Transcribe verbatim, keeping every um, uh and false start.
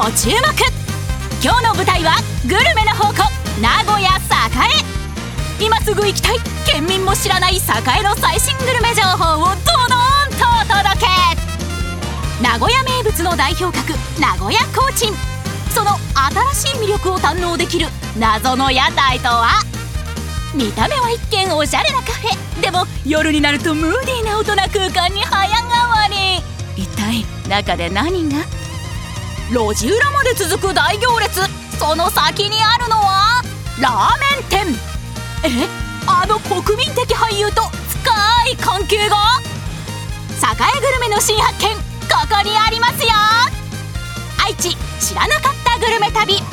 ご注目。今日の舞台はグルメの宝庫、名古屋栄。今すぐ行きたい県民も知らない栄の最新グルメ情報をドドーンとお届け。名古屋名物の代表格、名古屋コーチン。その新しい魅力を堪能できる謎の屋台とは。見た目は一見おしゃれなカフェでも、夜になるとムーディーな大人空間に早変わり。一体中で何が。路地裏まで続く大行列、その先にあるのはラーメン店。え、あの国民的俳優と深い関係が。栄グルメの新発見、ここにありますよ。愛知知らなかったグルメ旅。